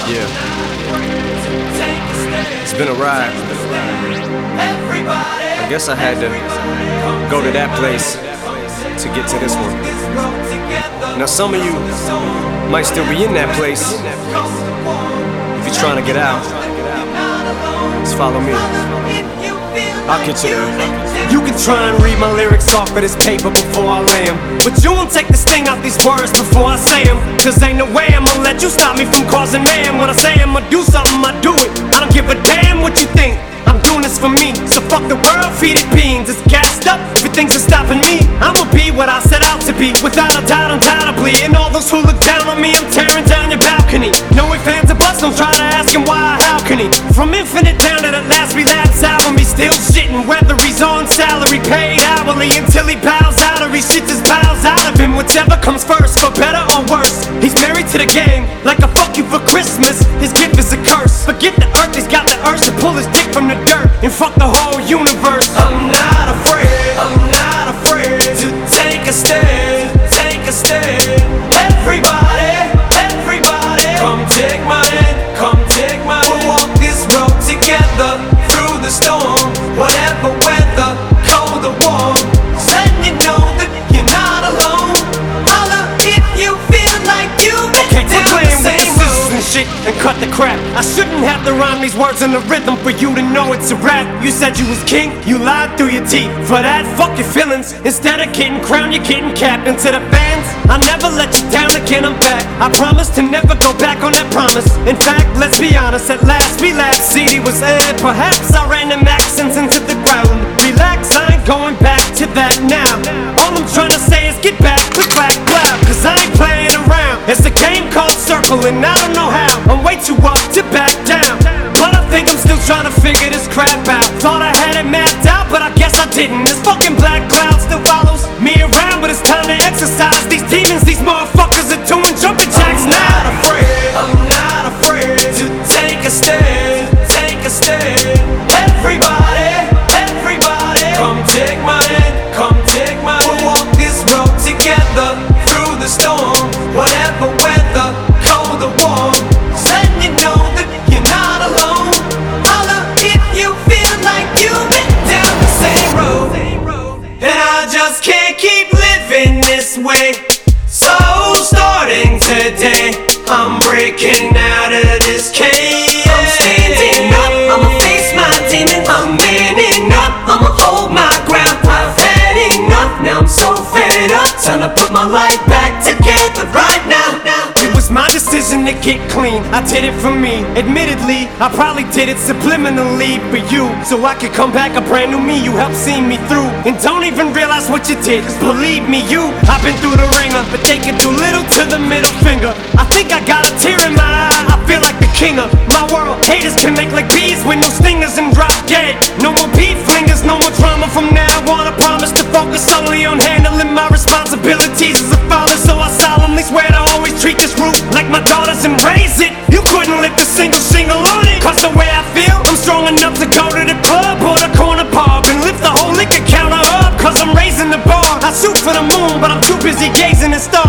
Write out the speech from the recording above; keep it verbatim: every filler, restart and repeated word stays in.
Yeah. It's been a ride. I guess I had to go to that place to get to this one. Now some of you might still be in that place. If you're trying to get out, just follow me. I'll get you there. You can try and read my lyrics off of this paper before I lay them, but you won't take the sting out these words before I say them. Cause ain't no way I'ma let you stop me from causing mayhem. When I say I'ma do something, I do it. I don't give a damn what you think. I'm doing this for me, so fuck the world, feed it beans. It's gassed up, everything's just stopping me. I'ma be what I set out to be, without a doubt, undoubtedly. And all those who look down on me, I'm tearing down your balcony. No ifs, ands, or buts, don't try to ask him why, how can he? From Infinite down to the last relapse album, he's still shitting. Whether he's on salary, paid hourly, until he bows out or he shit just bows out of him. Whichever comes first, for better or worse. He's married to the game, like a fuck you for Christmas. His gift is a curse. Forget the earth, he's got the urge to pull his dick from the dirt and fuck the whole universe. I'm not afraid, I'm not afraid to take a stand, take a stand. Everybody, everybody, come take my hand, come take my hand. We'll walk this road together through the storm, whatever weather, cold or warm. So letting you know that you're not alone. Holla if you feel like you've been okay, down the same road and shit and cut the crap. I shouldn't have to rhyme these words in the rhythm for you to know it's a rap. You said you was king, you lied through your teeth. For that, fuck your feelings. Instead of getting crowned, you're getting capped. And to the fans, I never let you down again, I'm back. I promise to never go back on that promise. In fact, let's be honest, at last we laughed. C D was aired, perhaps I ran them accents into the ground. Relax, I ain't going back to that now. All I'm trying to say is get back, click, clack, clap. Cause I ain't playing around. It's a game called Circle and I don't know how. I'm way too up to back down, but I think I'm still trying to figure this crap out. Thought I had it mapped out, but I guess I didn't. This fucking black cloud still follows me around, but it's time to exercise these demons. These motherfuckers are doing jumping jacks now. I'm not afraid, I'm not afraid to take a stand, take a stand. Everybody, everybody, come take my hand, come take my hand. We'll walk this road together through the storm, whatever weather, cold or warm. So letting you know that you're not alone. Holla if you feel like you've been down the same road. And I just can't keep living this way. So starting today, I'm breaking out of this cage. I'm standing up, I'ma face my demons. I'm manning up, I'ma hold my ground. I've had enough, now I'm so fed up. Time to put my life back together right now. It was my decision to get clean, I did it for me. Admittedly, I probably did it subliminally for you, so I could come back a brand new me. You helped see me through, and don't even realize what you did. Cause believe me, you, I've been through the ringer, but they can do little to the middle finger. I think I got a tear in my eye, I feel like the king of my world. Haters can make like bees with no stingers and drop dead. No more beef flingers, no more drama from now on. I promise to focus solely on handling my responsibilities as a father. So I solemnly swear to always treat this root like my daughters and raise it. You couldn't lift a single shingle on it. Cause the way I feel, I'm strong enough to go to the club or the corner pub and lift the whole liquor counter up. Cause I'm raising the bar. I shoot for the moon, but I'm too busy gazing at stars.